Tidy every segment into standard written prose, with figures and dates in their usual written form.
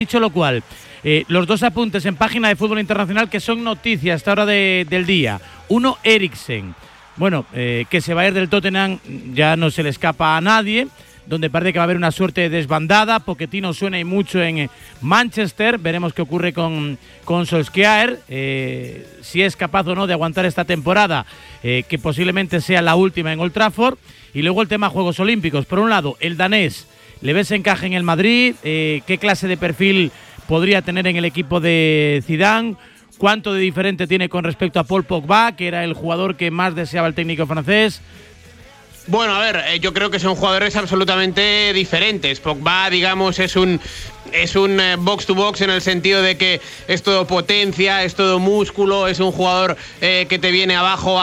Dicho lo cual, los dos apuntes en página de Fútbol Internacional que son noticias a esta hora del día. Uno, Eriksen. Bueno, que se va a ir del Tottenham ya no se le escapa a nadie, donde parece que va a haber una suerte de desbandada. Pochettino suena y mucho en Manchester. Veremos qué ocurre con Solskjaer, si es capaz o no de aguantar esta temporada, que posiblemente sea la última en Old Trafford. Y luego el tema Juegos Olímpicos. Por un lado, el danés. ¿Le ves encaje en el Madrid? ¿Qué clase de perfil podría tener en el equipo de Zidane? ¿Cuánto de diferente tiene con respecto a Paul Pogba, que era el jugador que más deseaba el técnico francés? Bueno, a ver, yo creo que son jugadores absolutamente diferentes. Pogba, digamos, es un box to box en el sentido de que es todo potencia, es todo músculo, es un jugador que te viene abajo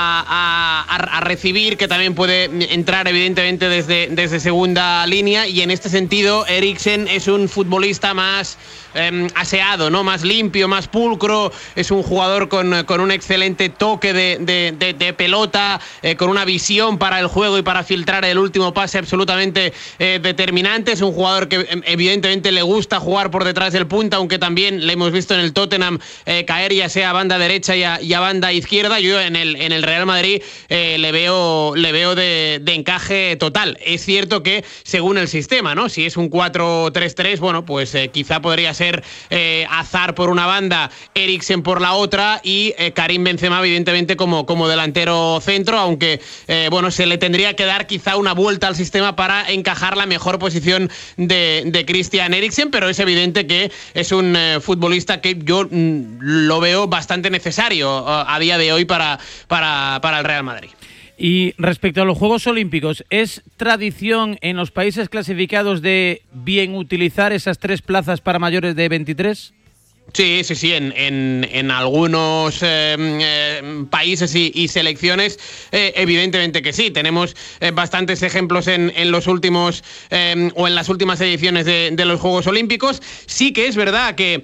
a recibir, que también puede entrar evidentemente desde segunda línea, y en este sentido Eriksen es un futbolista más aseado, ¿no? Más limpio, más pulcro. Es un jugador con un excelente toque de pelota, con una visión para el juego y para filtrar el último pase absolutamente determinante. Es un jugador que evidentemente le gusta jugar por detrás del punta, aunque también le hemos visto en el Tottenham caer ya sea a banda derecha y a banda izquierda. Yo en el Real Madrid le veo de encaje total. Es cierto que según el sistema, ¿no? Si es un 4-3-3, bueno, pues quizá podría ser Hazard por una banda, Eriksen por la otra y Karim Benzema evidentemente como delantero centro, aunque bueno, se le tendría que dar quizá una vuelta al sistema para encajar la mejor posición de Christian Eriksen, pero es evidente que es un futbolista que yo lo veo bastante necesario a día de hoy para el Real Madrid. Y respecto a los Juegos Olímpicos, ¿es tradición en los países clasificados de bien utilizar esas 3 plazas para mayores de 23? Sí, en algunos países y selecciones evidentemente que sí. Tenemos bastantes ejemplos en los últimos o en las últimas ediciones de los Juegos Olímpicos. Sí que es verdad que,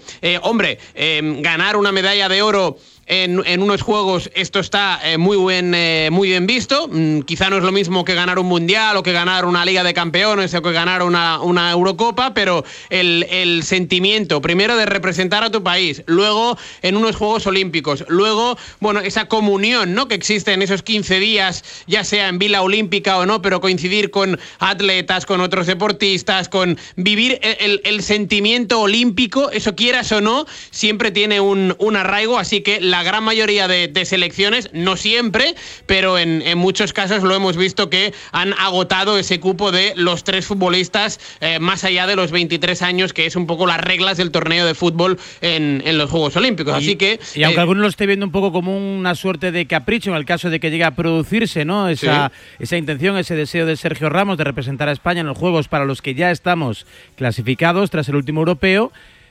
ganar una medalla de oro en unos juegos, esto está muy bien visto. Quizá no es lo mismo que ganar un mundial o que ganar una Liga de Campeones o que ganar una Eurocopa, pero el sentimiento primero de representar a tu país, luego en unos Juegos Olímpicos, luego, bueno, esa comunión, ¿no?, que existe en esos 15 días, ya sea en Vila Olímpica o no, pero coincidir con atletas, con otros deportistas, con vivir el sentimiento olímpico, eso quieras o no, siempre tiene un arraigo. Así que la gran mayoría de selecciones, no siempre, pero en muchos casos lo hemos visto que han agotado ese cupo de los 3 futbolistas más allá de los 23 años, que es un poco las reglas del torneo de fútbol en los Juegos Olímpicos. Así que aunque algunos lo esté viendo un poco como una suerte de capricho en el caso de que llegue a producirse, ¿no?, esa intención, ese deseo de Sergio Ramos de representar a España en los Juegos para los que ya estamos clasificados tras el último europeo,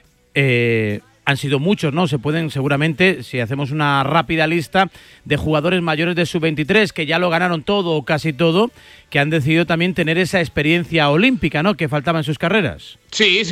han sido muchos, ¿no? Se pueden seguramente, si hacemos una rápida lista de jugadores mayores de sub-23 que ya lo ganaron todo o casi todo, que han decidido también tener esa experiencia olímpica, ¿no?, que faltaba en sus carreras. Sí.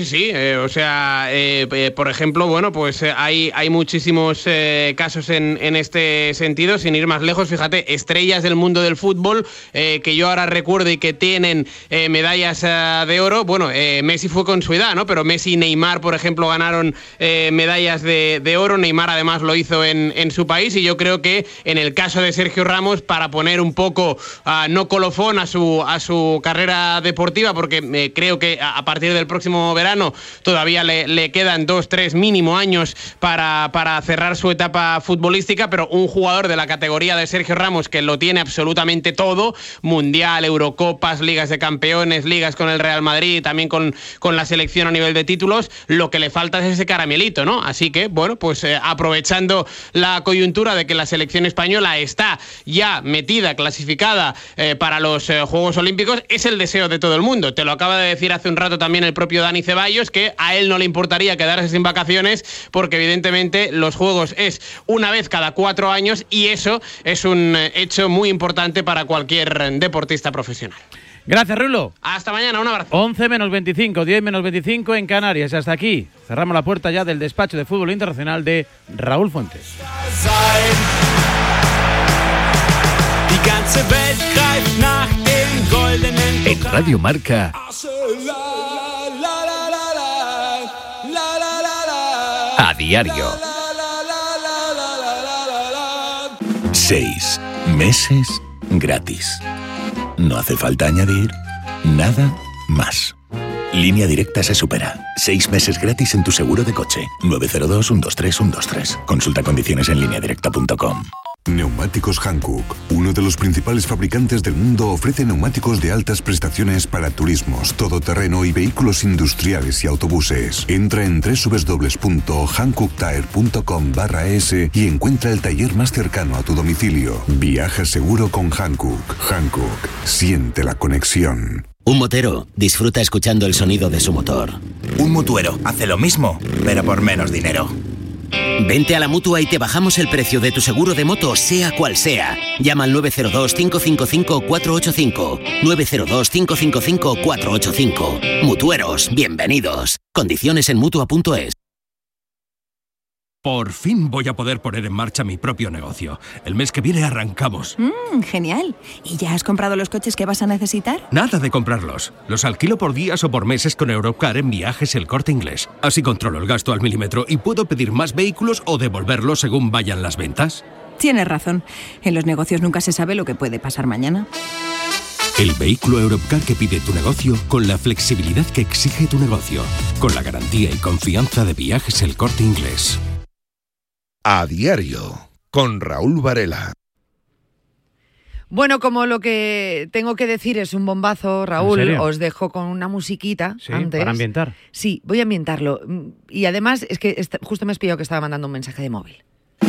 Por ejemplo, bueno, pues hay muchísimos casos en este sentido, sin ir más lejos. Fíjate, estrellas del mundo del fútbol que yo ahora recuerdo y que tienen medallas de oro. Bueno, Messi fue con su edad, ¿no? Pero Messi y Neymar, por ejemplo, ganaron medallas de oro. Neymar además lo hizo en su país, y yo creo que en el caso de Sergio Ramos, para poner un poco no colofón a su carrera deportiva, porque creo que a partir del próximo verano todavía le quedan 2-3 mínimo años para cerrar su etapa futbolística, pero un jugador de la categoría de Sergio Ramos, que lo tiene absolutamente todo, mundial, Eurocopas, Ligas de Campeones, ligas con el Real Madrid, también con la selección a nivel de títulos, lo que le falta es ese caramelito, ¿no? Así que, bueno, pues aprovechando la coyuntura de que la selección española está ya metida, clasificada para los Juegos Olímpicos, es el deseo de todo el mundo. Te lo acaba de decir hace un rato también el propio Dani Ceballos, que a él no le importaría quedarse sin vacaciones, porque evidentemente los Juegos es una vez cada 4 años, y eso es un hecho muy importante para cualquier deportista profesional. Gracias, Rulo. Hasta mañana, un abrazo. 11 menos 25, 10 menos 25 en Canarias. Hasta aquí cerramos la puerta ya del despacho de Fútbol Internacional de Raúl Fuentes. En Radio Marca, A diario. 6 meses gratis. No hace falta añadir nada más. Línea Directa se supera. 6 meses gratis en tu seguro de coche. 902 123 123. Consulta condiciones en lineadirecta.com. Neumáticos Hankook, uno de los principales fabricantes del mundo, ofrece neumáticos de altas prestaciones para turismos, todoterreno y vehículos industriales y autobuses. Entra en www.hankooktire.com/es y encuentra el taller más cercano a tu domicilio. Viaja seguro con Hankook. Hankook, siente la conexión. Un motero disfruta escuchando el sonido de su motor. Un mutuero hace lo mismo, pero por menos dinero. Vente a la Mutua y te bajamos el precio de tu seguro de moto, sea cual sea. Llama al 902-555-485. 902-555-485. Mutueros, bienvenidos. Condiciones en Mutua.es. Por fin voy a poder poner en marcha mi propio negocio. El mes que viene arrancamos. Genial. ¿Y ya has comprado los coches que vas a necesitar? Nada de comprarlos. Los alquilo por días o por meses con Europcar en Viajes El Corte Inglés. Así controlo el gasto al milímetro y puedo pedir más vehículos o devolverlos según vayan las ventas. Tienes razón. En los negocios nunca se sabe lo que puede pasar mañana. El vehículo Europcar que pide tu negocio con la flexibilidad que exige tu negocio. Con la garantía y confianza de Viajes El Corte Inglés. A diario, con Raúl Varela. Bueno, como lo que tengo que decir es un bombazo, Raúl, os dejo con una musiquita antes. Para ambientar. Sí, voy a ambientar. Y además, es que justo me has pillado que estaba mandando un mensaje de móvil.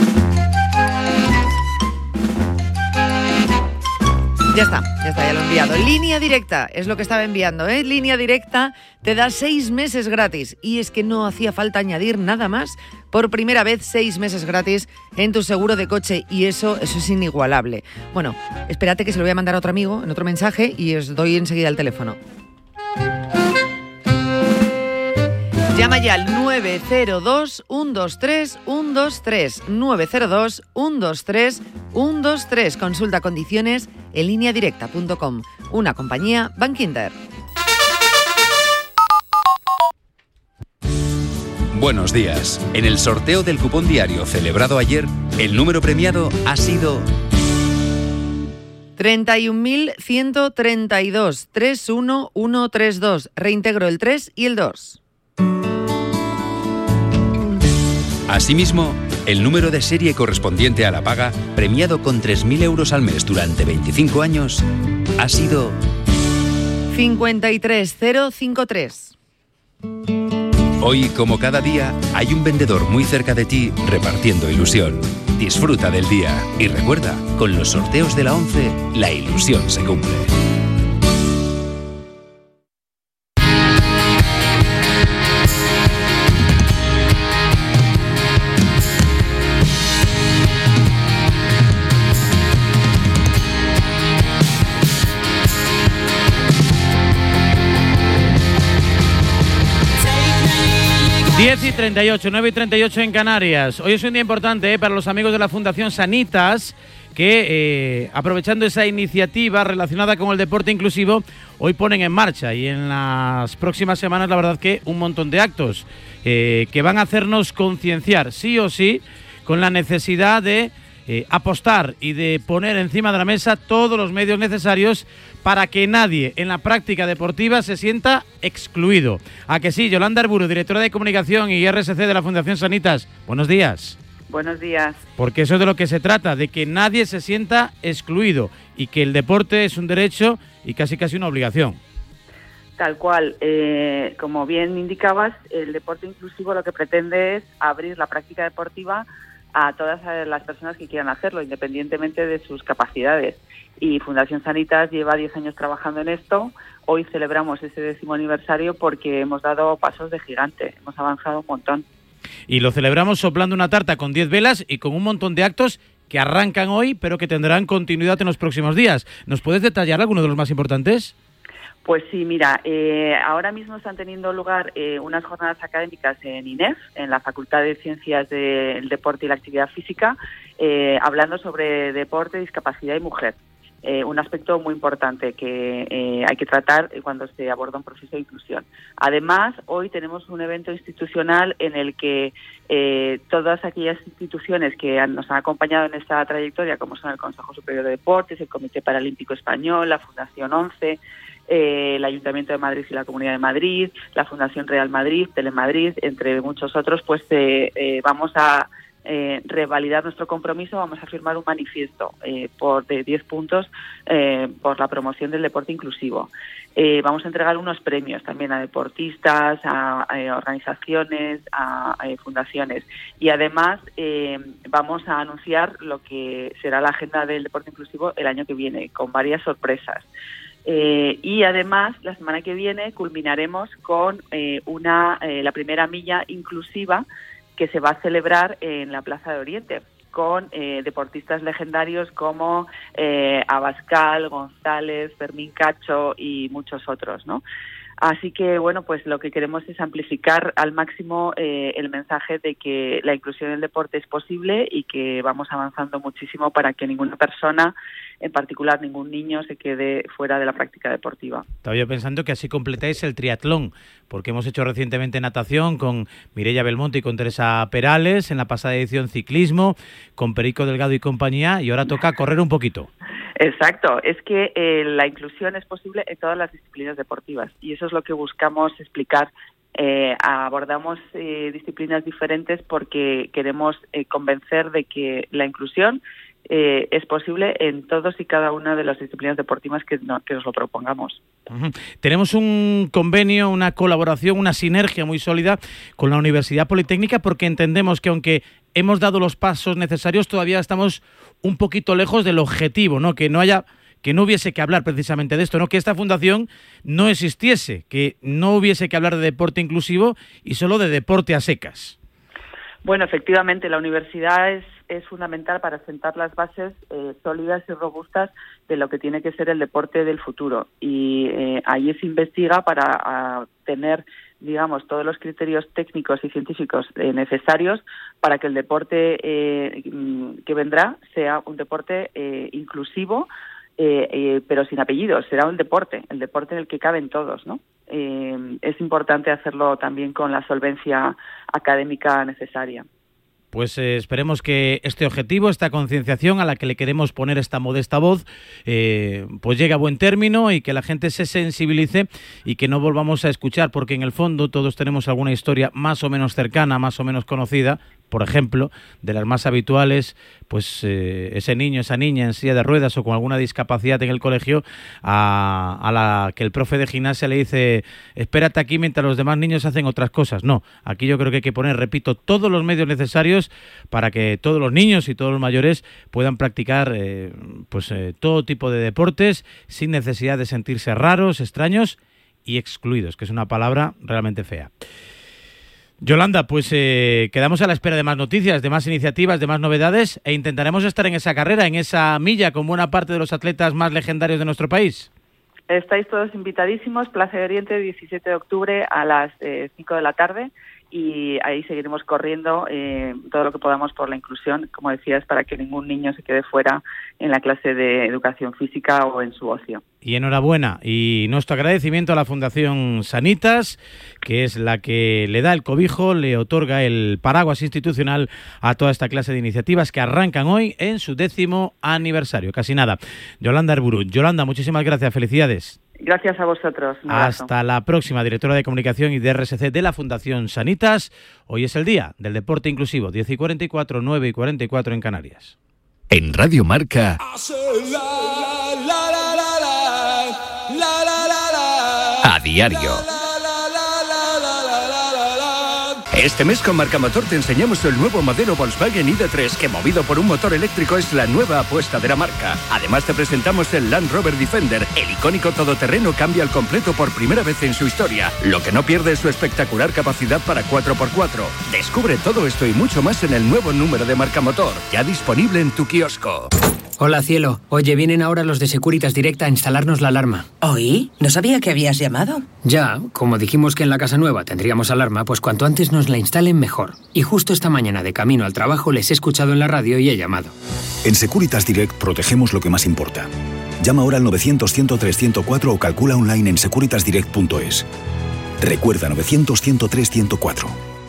Ya está, ya lo he enviado. Línea Directa, es lo que estaba enviando, ¿eh? Línea Directa te da 6 meses gratis. Y es que no hacía falta añadir nada más. Por primera vez, 6 meses gratis en tu seguro de coche. Y eso es inigualable. Bueno, espérate que se lo voy a mandar a otro amigo en otro mensaje y os doy enseguida el teléfono. Llama ya al 902-123-123. 902-123-123. Consulta condiciones en lineadirecta.com. Una compañía Bankinter. Buenos días. En el sorteo del cupón diario celebrado ayer, el número premiado ha sido 31.132. 31132. Reintegro el 3 y el 2. Asimismo, el número de serie correspondiente a la paga, premiado con 3.000 euros al mes durante 25 años, ha sido 53053. Hoy, como cada día, hay un vendedor muy cerca de ti repartiendo ilusión. Disfruta del día y recuerda, con los sorteos de la 11, la ilusión se cumple. Diez y 38, 9 y 38 en Canarias. Hoy es un día importante para los amigos de la Fundación Sanitas que, aprovechando esa iniciativa relacionada con el deporte inclusivo, hoy ponen en marcha y en las próximas semanas, la verdad que un montón de actos que van a hacernos concienciar, sí o sí, con la necesidad de apostar y de poner encima de la mesa todos los medios necesarios para que nadie en la práctica deportiva se sienta excluido. ¿A que sí? Yolanda Arburu, directora de Comunicación y RSC de la Fundación Sanitas. Buenos días. Buenos días. Porque eso es de lo que se trata, de que nadie se sienta excluido y que el deporte es un derecho y casi una obligación. Tal cual. Como bien indicabas, el deporte inclusivo lo que pretende es abrir la práctica deportiva a todas las personas que quieran hacerlo, independientemente de sus capacidades. Y Fundación Sanitas lleva 10 años trabajando en esto. Hoy celebramos ese 10º aniversario porque hemos dado pasos de gigante, hemos avanzado un montón. Y lo celebramos soplando una tarta con 10 velas y con un montón de actos que arrancan hoy, pero que tendrán continuidad en los próximos días. ¿Nos puedes detallar alguno de los más importantes? Pues sí, mira, ahora mismo están teniendo lugar unas jornadas académicas en INEF, en la Facultad de Ciencias del Deporte y la Actividad Física, hablando sobre deporte, discapacidad y mujer. un aspecto muy importante que hay que tratar cuando se aborda un proceso de inclusión. Además, hoy tenemos un evento institucional en el que todas aquellas instituciones que nos han acompañado en esta trayectoria, como son el Consejo Superior de Deportes, el Comité Paralímpico Español, la Fundación 11, el Ayuntamiento de Madrid y la Comunidad de Madrid, la Fundación Real Madrid, Telemadrid, entre muchos otros, pues vamos a revalidar nuestro compromiso, vamos a firmar un manifiesto de 10 puntos por la promoción del deporte inclusivo. Vamos a entregar unos premios también a deportistas, a organizaciones, a fundaciones, y además vamos a anunciar lo que será la agenda del deporte inclusivo el año que viene, con varias sorpresas. Y además, la semana que viene culminaremos con la primera milla inclusiva que se va a celebrar en la Plaza de Oriente, con deportistas legendarios como Abascal, González, Fermín Cacho y muchos otros, ¿no? Así que, bueno, pues lo que queremos es amplificar al máximo el mensaje de que la inclusión en el deporte es posible y que vamos avanzando muchísimo para que ninguna persona, en particular ningún niño, se quede fuera de la práctica deportiva. Estaba yo pensando que así completáis el triatlón, porque hemos hecho recientemente natación con Mireia Belmonte y con Teresa Perales, en la pasada edición ciclismo, con Perico Delgado y compañía, y ahora toca correr un poquito. Exacto, es que la inclusión es posible en todas las disciplinas deportivas y eso es lo que buscamos explicar. Abordamos disciplinas diferentes porque queremos convencer de que la inclusión es posible en todos y cada una de las disciplinas deportivas que nos lo propongamos. Uh-huh. Tenemos un convenio, una colaboración, una sinergia muy sólida con la Universidad Politécnica, porque entendemos que aunque hemos dado los pasos necesarios, todavía estamos un poquito lejos del objetivo, ¿no? Que no hubiese que hablar precisamente de esto, ¿no? Que esta fundación no existiese, que no hubiese que hablar de deporte inclusivo y solo de deporte a secas. Bueno, efectivamente, la universidad es fundamental para sentar las bases sólidas y robustas de lo que tiene que ser el deporte del futuro. Y allí se investiga para tener, digamos, todos los criterios técnicos y científicos necesarios para que el deporte que vendrá sea un deporte inclusivo, pero sin apellidos. Será el deporte en el que caben todos, ¿no? Es importante hacerlo también con la solvencia académica necesaria. Pues esperemos que este objetivo, esta concienciación a la que le queremos poner esta modesta voz, pues llegue a buen término y que la gente se sensibilice y que no volvamos a escuchar, porque en el fondo todos tenemos alguna historia más o menos cercana, más o menos conocida. Por ejemplo, de las más habituales, pues ese niño, esa niña en silla de ruedas o con alguna discapacidad en el colegio, a la que el profe de gimnasia le dice: espérate aquí mientras los demás niños hacen otras cosas. No, aquí yo creo que hay que poner, repito, todos los medios necesarios para que todos los niños y todos los mayores puedan practicar todo tipo de deportes sin necesidad de sentirse raros, extraños y excluidos, que es una palabra realmente fea. Yolanda, pues quedamos a la espera de más noticias, de más iniciativas, de más novedades, e intentaremos estar en esa carrera, en esa milla, con buena parte de los atletas más legendarios de nuestro país. Estáis todos invitadísimos, Plaza de Oriente, 17 de octubre a las 5 de la tarde, y ahí seguiremos corriendo todo lo que podamos por la inclusión, como decías, para que ningún niño se quede fuera en la clase de educación física o en su ocio. Y enhorabuena, y nuestro agradecimiento a la Fundación Sanitas, que es la que le da el cobijo, le otorga el paraguas institucional a toda esta clase de iniciativas que arrancan hoy en su 10º aniversario. Casi nada. Yolanda Herburu. Yolanda, muchísimas gracias, felicidades. Gracias a vosotros. Un abrazo. Hasta la próxima, directora de Comunicación y de RSC de la Fundación Sanitas. Hoy es el día del deporte inclusivo, 10:44, 9:44 en Canarias. En Radio Marca, a diario. Este mes con Marcamotor te enseñamos el nuevo modelo Volkswagen ID3, que movido por un motor eléctrico es la nueva apuesta de la marca. Además te presentamos el Land Rover Defender. El icónico todoterreno cambia al completo por primera vez en su historia. Lo que no pierde es su espectacular capacidad para 4x4. Descubre todo esto y mucho más en el nuevo número de Marcamotor, ya disponible en tu kiosco. Hola, cielo. Oye, vienen ahora los de Securitas Direct a instalarnos la alarma. ¿Oí? No sabía que habías llamado. Ya, como dijimos que en la casa nueva tendríamos alarma, pues cuanto antes nos la instalen mejor. Y justo esta mañana de camino al trabajo les he escuchado en la radio y he llamado. En Securitas Direct protegemos lo que más importa: Llama ahora al 900-103-104 o calcula online en securitasdirect.es. Recuerda 900-103-104.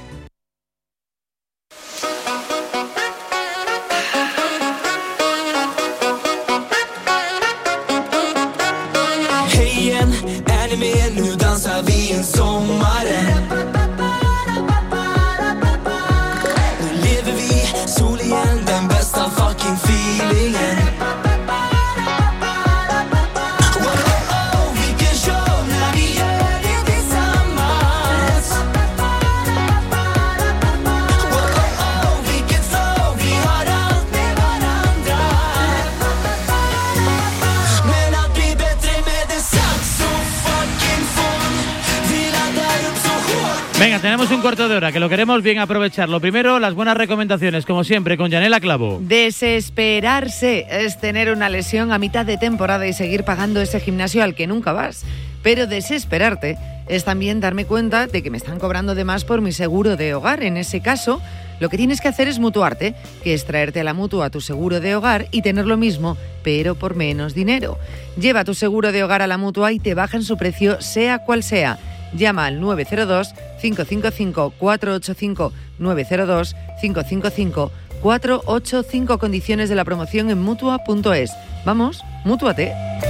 Hej igen, är ni med? Nu dansar vi in sommaren. Nu lever vi sol igen, den bästa fucking feelingen. Vilken show när vi gör det tillsammans. Vilket flow, vi har allt med varandra. Men allt blir bättre med en saxofucking-fon. Vi laddar upp så hårt. Venga, tenemos un cuarto de hora que lo queremos bien aprovechar. Lo primero, las buenas recomendaciones, como siempre, con Yanela Clavo. Desesperarse es tener una lesión a mitad de temporada y seguir pagando ese gimnasio al que nunca vas. Pero desesperarte es también darme cuenta de que me están cobrando de más por mi seguro de hogar. En ese caso, lo que tienes que hacer es mutuarte, que es traerte a la Mutua tu seguro de hogar y tener lo mismo, pero por menos dinero. Lleva tu seguro de hogar a la Mutua y te bajan su precio, sea cual sea. Llama al 902-555-485, 902-555-485, condiciones de la promoción en Mutua.es. Vamos, mútuate.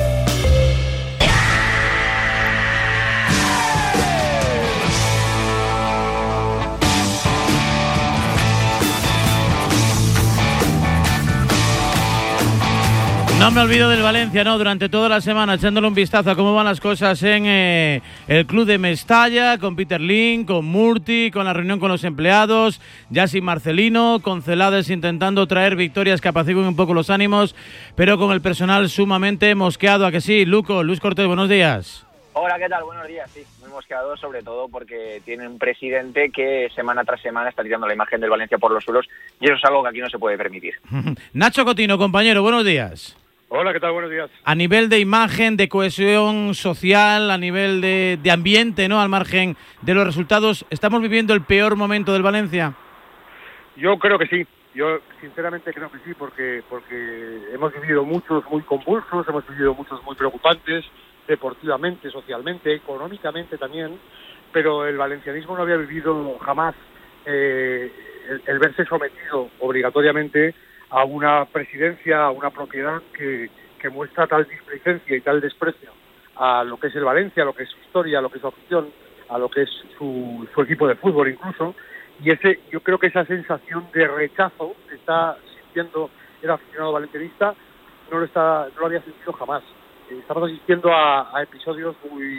No me olvido del Valencia, ¿no? Durante toda la semana echándole un vistazo a cómo van las cosas en el club de Mestalla, con Peter Lim, con Murti, con la reunión con los empleados, ya sin Marcelino, con Celades intentando traer victorias que apaciguen un poco los ánimos, pero con el personal sumamente mosqueado, ¿a que sí? Luis Cortés, buenos días. Hola, ¿qué tal? Buenos días, sí, muy mosqueado, sobre todo porque tiene un presidente que semana tras semana está tirando la imagen del Valencia por los suelos y eso es algo que aquí no se puede permitir. Nacho Cotino, compañero, buenos días. Hola, ¿qué tal? Buenos días. A nivel de imagen, de cohesión social, a nivel de ambiente, ¿no? Al margen de los resultados, ¿estamos viviendo el peor momento del Valencia? Yo creo que sí. Yo sinceramente creo que sí, porque hemos vivido muchos muy convulsos, hemos vivido muchos muy preocupantes, deportivamente, socialmente, económicamente también, pero el valencianismo no había vivido jamás el verse sometido obligatoriamente a una presidencia, a una propiedad que muestra tal displicencia y tal desprecio a lo que es el Valencia, a lo que es su historia, a lo que es su afición, a lo que es su equipo de fútbol incluso, y yo creo que esa sensación de rechazo que está sintiendo el aficionado valencianista no lo había sentido jamás. Estamos asistiendo a episodios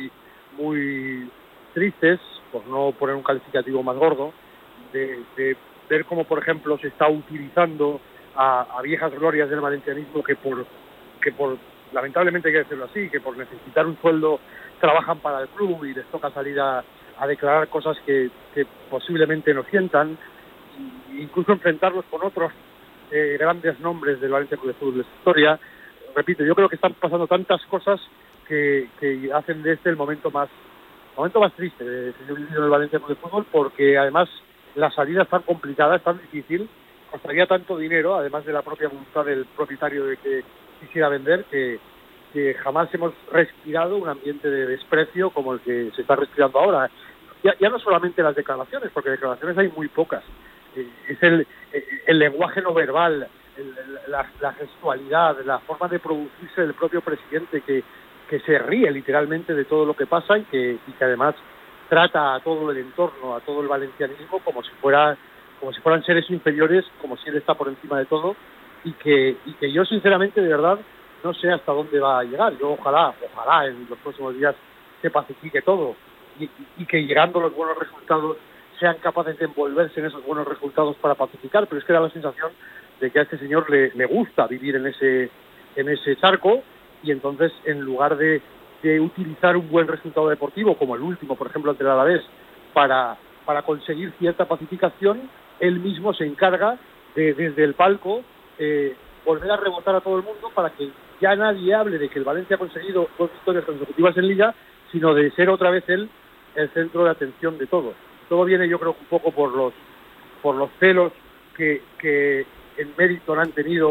muy tristes, por no poner un calificativo más gordo, de ver cómo, por ejemplo, se está utilizando a viejas glorias del valencianismo que por lamentablemente hay que decirlo así, que por necesitar un sueldo trabajan para el club y les toca salir a declarar cosas que posiblemente no sientan, e incluso enfrentarlos con otros grandes nombres del Valencia Club de Fútbol de su historia. Repito, yo creo que están pasando tantas cosas que hacen de este el momento más triste de el Valencia Club de Fútbol, porque además la salida es tan complicada, es tan difícil, costaría tanto dinero, además de la propia voluntad del propietario de que quisiera vender, que jamás hemos respirado un ambiente de desprecio como el que se está respirando ahora. Ya no solamente las declaraciones, porque declaraciones hay muy pocas, es el lenguaje no verbal, la gestualidad, la forma de producirse del propio presidente que se ríe literalmente de todo lo que pasa y que además trata a todo el entorno, a todo el valencianismo como si fueran seres inferiores, como si él está por encima de todo, y que yo sinceramente de verdad no sé hasta dónde va a llegar. Yo ojalá en los próximos días se pacifique todo y que llegando los buenos resultados sean capaces de envolverse en esos buenos resultados para pacificar, pero es que da la sensación de que a este señor le gusta vivir en ese charco, y entonces en lugar de utilizar un buen resultado deportivo como el último, por ejemplo, ante el Alavés, para conseguir cierta pacificación, él mismo se encarga de, desde el palco, volver a rebotar a todo el mundo para que ya nadie hable de que el Valencia ha conseguido 2 victorias consecutivas en Liga, sino de ser otra vez él el centro de atención de todo. Todo viene, yo creo, un poco por los celos que en Meriton han tenido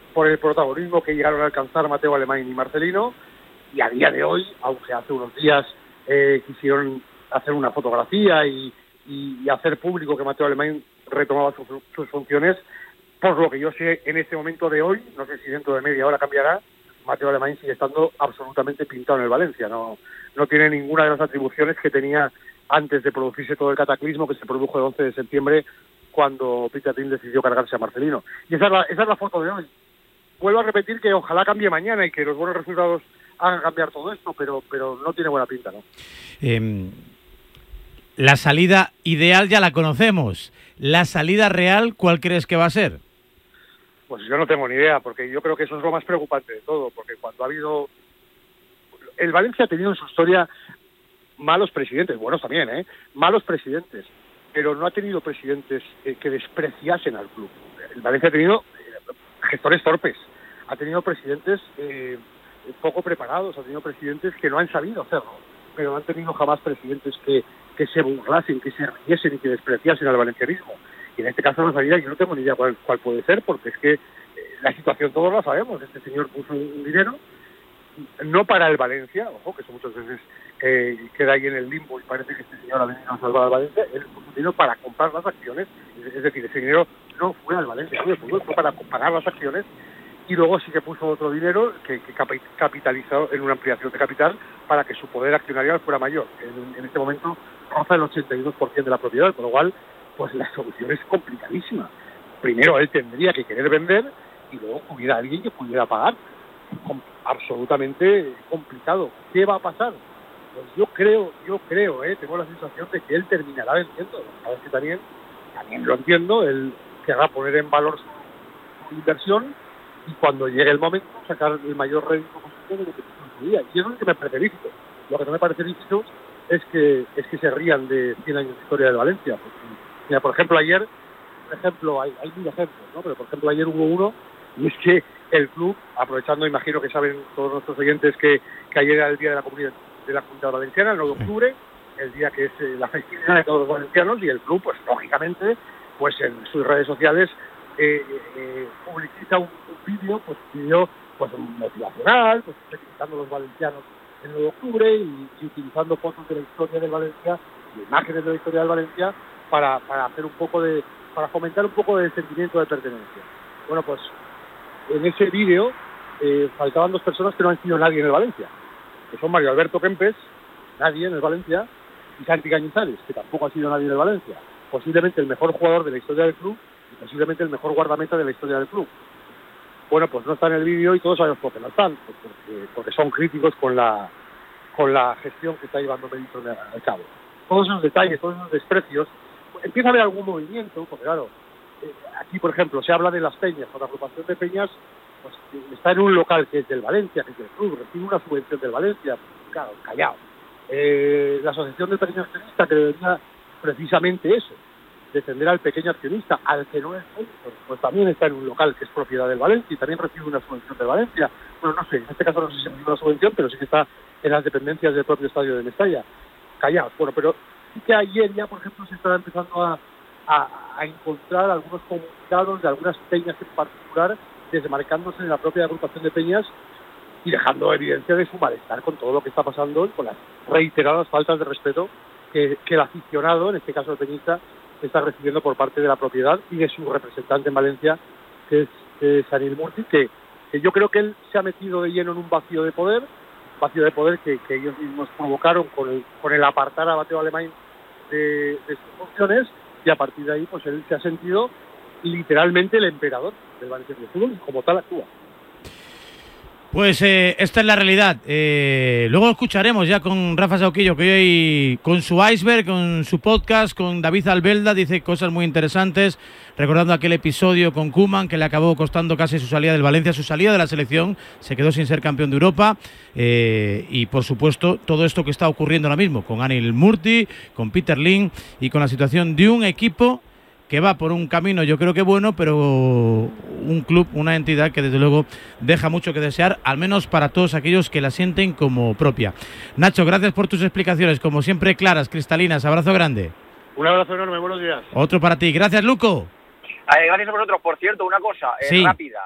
por el protagonismo que llegaron a alcanzar Mateo Alemany y Marcelino, y a día de hoy, aunque hace unos días quisieron hacer una fotografía y hacer público que Mateo Alemany retomaba sus funciones, por lo que yo sé en este momento de hoy, no sé si dentro de media hora cambiará, Mateo Alemany sigue estando absolutamente pintado en el Valencia, no tiene ninguna de las atribuciones que tenía antes de producirse todo el cataclismo que se produjo el 11 de septiembre cuando Peter Lim decidió cargarse a Marcelino. Y esa es la foto de hoy. Vuelvo a repetir que ojalá cambie mañana y que los buenos resultados hagan cambiar todo esto, pero no tiene buena pinta, ¿no? La salida ideal ya la conocemos. ¿La salida real cuál crees que va a ser? Pues yo no tengo ni idea, porque yo creo que eso es lo más preocupante de todo, porque cuando ha habido... El Valencia ha tenido en su historia malos presidentes, buenos también, malos presidentes, pero no ha tenido presidentes que despreciasen al club. El Valencia ha tenido gestores torpes, ha tenido presidentes poco preparados, ha tenido presidentes que no han sabido hacerlo, pero no han tenido jamás presidentes que se burlasen, que se riesen y que despreciasen al valencianismo. Y en este caso la salida yo no tengo ni idea cuál puede ser, porque es que la situación todos la sabemos. Este señor puso un dinero, no para el Valencia, ojo, que eso muchas veces queda ahí en el limbo y parece que este señor ha venido a salvar al Valencia. Él puso un dinero para comprar las acciones, es decir, ese dinero no fue al Valencia, fue para pagar las acciones, y luego sí que puso otro dinero que capitalizó en una ampliación de capital para que su poder accionarial fuera mayor. En este momento roza el 82% de la propiedad, con lo cual pues la solución es complicadísima. Primero él tendría que querer vender y luego hubiera alguien que pudiera pagar. Absolutamente complicado. ¿Qué va a pasar? Pues yo creo, tengo la sensación de que él terminará vendiendo. A ver si también lo entiendo, él querrá poner en valor su inversión y cuando llegue el momento sacar el mayor rédito posible de lo que puso en su día. Y eso es lo que me parece lícito. Lo que no me parece lícito es que se rían de 100 años de historia del Valencia. Porque, mira, por ejemplo, ayer, hay mil ejemplos, ¿no? Pero por ejemplo ayer hubo uno, y es que el club, aprovechando, imagino que saben todos nuestros oyentes que ayer era el día de la comunidad valenciana, el 9 de octubre, el día que es la festividad de todos los valencianos, y el club, pues lógicamente, pues en sus redes sociales publicita un vídeo motivacional, pues felicitando a los valencianos el 9 de octubre y utilizando fotos de la historia del Valencia, y imágenes de la historia del Valencia para hacer para fomentar un poco de sentimiento de pertenencia. Bueno, pues en ese vídeo faltaban dos personas que no han sido nadie en el Valencia, que son Mario Alberto Kempes, nadie en el Valencia, y Santi Cañizares, que tampoco ha sido nadie en el Valencia, posiblemente el mejor jugador de la historia del club y posiblemente el mejor guardameta de la historia del club. Bueno, pues no está en el vídeo y todos sabemos por qué no están, pues porque son críticos con la gestión que está llevando Benito al cabo. Todos esos detalles, todos esos desprecios, empieza a haber algún movimiento, porque claro, aquí por ejemplo se habla de las peñas, con la agrupación de peñas, pues está en un local que es del Valencia, que es del club, recibe una subvención del Valencia, claro, callado. La asociación del pequeño accionista, que debería precisamente eso, defender al pequeño accionista, al que no es pues también está en un local que es propiedad del Valencia y también recibe una subvención del Valencia. Bueno, no sé, en este caso no sé si recibe una subvención, pero sí que está en las dependencias del propio estadio de Mestalla. Callados. Bueno, pero sí que ayer ya, por ejemplo, se está empezando a encontrar algunos comunicados de algunas peñas en particular, desmarcándose de la propia agrupación de peñas y dejando evidencia de su malestar con todo lo que está pasando y con las reiteradas faltas de respeto que el aficionado, en este caso el peñista, está recibiendo por parte de la propiedad y de su representante en Valencia, que es Anil Murti, que yo creo que él se ha metido de lleno en un vacío de poder que ellos mismos provocaron con el apartar a Mateo Alemany de sus funciones, y a partir de ahí pues él se ha sentido literalmente el emperador del Valencia Club de Fútbol y como tal actúa. Pues esta es la realidad. Luego escucharemos ya con Rafa Sauquillo, que hoy con su iceberg, con su podcast, con David Albelda, dice cosas muy interesantes, recordando aquel episodio con Koeman que le acabó costando casi su salida del Valencia, su salida de la selección, se quedó sin ser campeón de Europa, y por supuesto todo esto que está ocurriendo ahora mismo con Anil Murti, con Peter Lim y con la situación de un equipo que va por un camino yo creo que bueno, pero un club, una entidad que desde luego deja mucho que desear, al menos para todos aquellos que la sienten como propia. Nacho, gracias por tus explicaciones, como siempre claras, cristalinas, abrazo grande. Un abrazo enorme, buenos días. Otro para ti, gracias Luco. Gracias a vosotros, por cierto, una cosa sí. Rápida.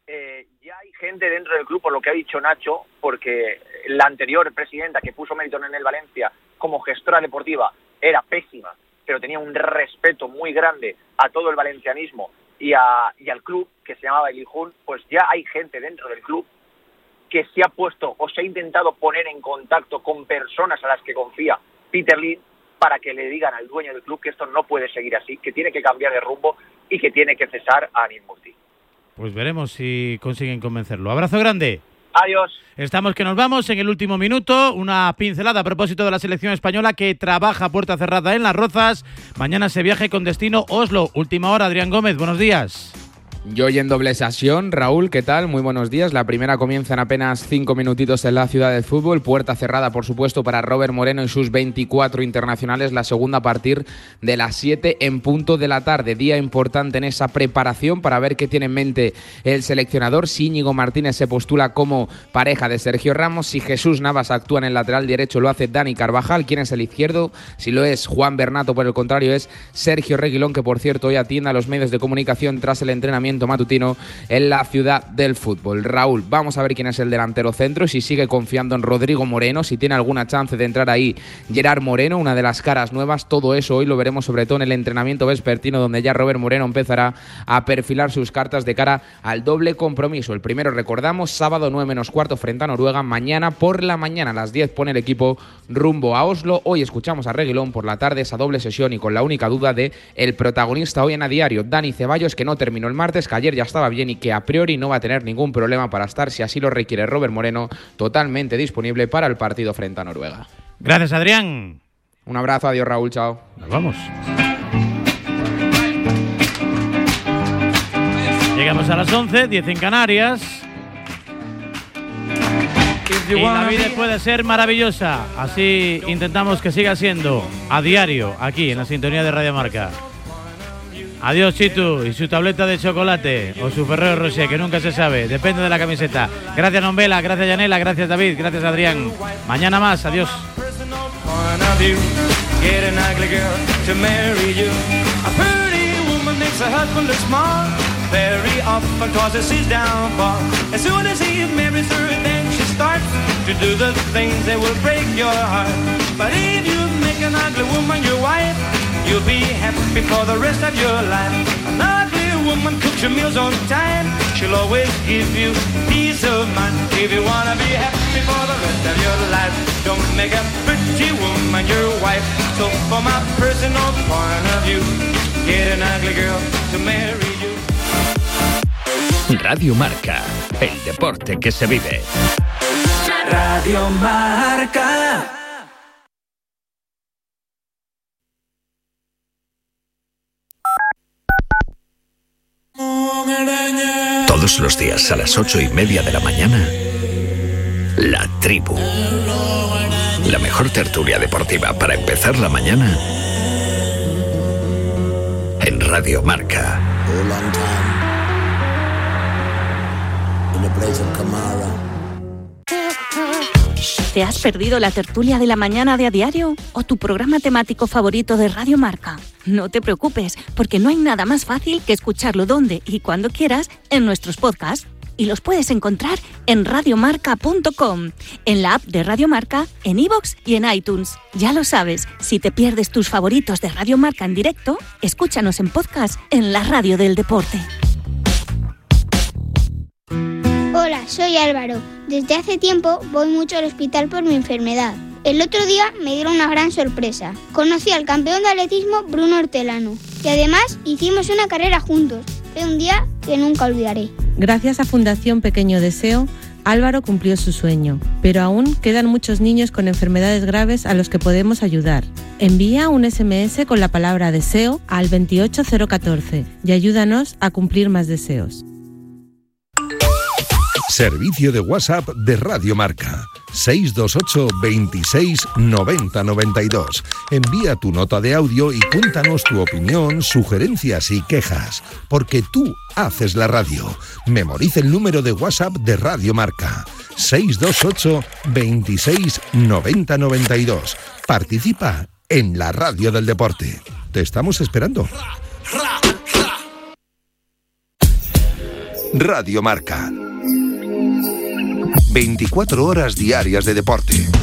ya hay gente dentro del club, por lo que ha dicho Nacho, porque la anterior presidenta que puso mérito en el Valencia como gestora deportiva era pésima, pero tenía un respeto muy grande a todo el valencianismo y al club, que se llamaba Elijun. Pues ya hay gente dentro del club que se ha puesto o se ha intentado poner en contacto con personas a las que confía Peter Lim para que le digan al dueño del club que esto no puede seguir así, que tiene que cambiar de rumbo y que tiene que cesar a Anil Murti. Pues veremos si consiguen convencerlo. Abrazo grande. Adiós. Estamos que nos vamos en el último minuto. Una pincelada a propósito de la selección española que trabaja a puerta cerrada en Las Rozas. Mañana se viaje con destino Oslo. Última hora, Adrián Gómez, buenos días. Yo hoy en doble sesión. Raúl, ¿qué tal? Muy buenos días. La primera comienza en apenas 5 minutitos en la Ciudad del Fútbol. Puerta cerrada, por supuesto, para Robert Moreno y sus 24 internacionales. La segunda a partir de las 7 en punto de la tarde. Día importante en esa preparación para ver qué tiene en mente el seleccionador. Si Íñigo Martínez se postula como pareja de Sergio Ramos. Si Jesús Navas actúa en el lateral derecho, lo hace Dani Carvajal. ¿Quién es el izquierdo? Si lo es Juan Bernato, por el contrario, es Sergio Reguilón, que por cierto hoy atiende a los medios de comunicación tras el entrenamiento matutino en la Ciudad del Fútbol. Raúl, vamos a ver quién es el delantero centro, si sigue confiando en Rodrigo Moreno, si tiene alguna chance de entrar ahí Gerard Moreno, una de las caras nuevas. Todo eso hoy lo veremos sobre todo en el entrenamiento vespertino, donde ya Robert Moreno empezará a perfilar sus cartas de cara al doble compromiso. El primero, recordamos, sábado 9:15 frente a Noruega. Mañana por la mañana a las 10 pone el equipo rumbo a Oslo. Hoy escuchamos a Reguilón, por la tarde esa doble sesión y con la única duda de el protagonista hoy en A Diario, Dani Ceballos, que no terminó el martes, que ayer ya estaba bien y que a priori no va a tener ningún problema para estar, si así lo requiere Robert Moreno, totalmente disponible para el partido frente a Noruega. Gracias, Adrián. Un abrazo, adiós, Raúl, chao. Nos vamos. Llegamos a las 11, 10 en Canarias. Y la vida puede ser maravillosa. Así intentamos que siga siendo a diario, aquí en la sintonía de Radio Marca. Adiós, Chitu, y su tableta de chocolate, o su Ferrero Rocher, que nunca se sabe, depende de la camiseta. Gracias, Nombela, gracias, Yanela, gracias, David, gracias, Adrián. Mañana más, adiós. You'll be happy for the rest of your life. An ugly woman cooks your meals on time. She'll always give you peace of mind. If you wanna be happy for the rest of your life, don't make a pretty woman your wife. So from my personal point of view, get an ugly girl to marry you. Radio Marca, el deporte que se vive. Radio Marca. Todos los días a las 8:30 de la mañana, La Tribu. La mejor tertulia deportiva para empezar la mañana en Radio Marca. ¿Te has perdido la tertulia de la mañana de A Diario o tu programa temático favorito de Radio Marca? No te preocupes, porque no hay nada más fácil que escucharlo donde y cuando quieras en nuestros podcasts. Y los puedes encontrar en radiomarca.com, en la app de Radio Marca, en iVoox y en iTunes. Ya lo sabes, si te pierdes tus favoritos de Radio Marca en directo, escúchanos en podcast en la radio del deporte. Hola, soy Álvaro. Desde hace tiempo voy mucho al hospital por mi enfermedad. El otro día me dieron una gran sorpresa. Conocí al campeón de atletismo Bruno Hortelano y además hicimos una carrera juntos. Fue un día que nunca olvidaré. Gracias a Fundación Pequeño Deseo, Álvaro cumplió su sueño, pero aún quedan muchos niños con enfermedades graves a los que podemos ayudar. Envía un SMS con la palabra deseo al 28014 y ayúdanos a cumplir más deseos. Servicio de WhatsApp de Radio Marca. 628 26 90 92. Envía tu nota de audio y cuéntanos tu opinión, sugerencias y quejas, porque tú haces la radio. Memoriza el número de WhatsApp de Radio Marca. 628 26 90 92. Participa en la radio del deporte. Te estamos esperando. Radio Marca. 24 horas diarias de deporte.